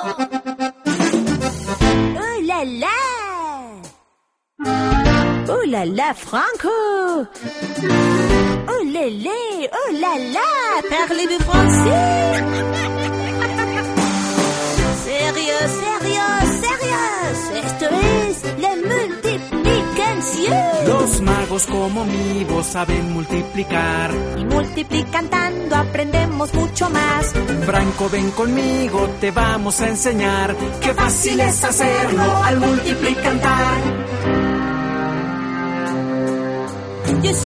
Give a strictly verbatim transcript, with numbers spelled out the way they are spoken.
Oh là là! Oh là là, Franco! Oh là là! Oh là là! Parlez-vous français? Sérieux, sérieux, sérieux! Esto es la multiplicación. Los magos como mi voz saben multiplicar. Y multiplicando aprendemos mucho más. Franco, ven conmigo, te vamos a enseñar. Qué fácil es hacerlo al multiplicar.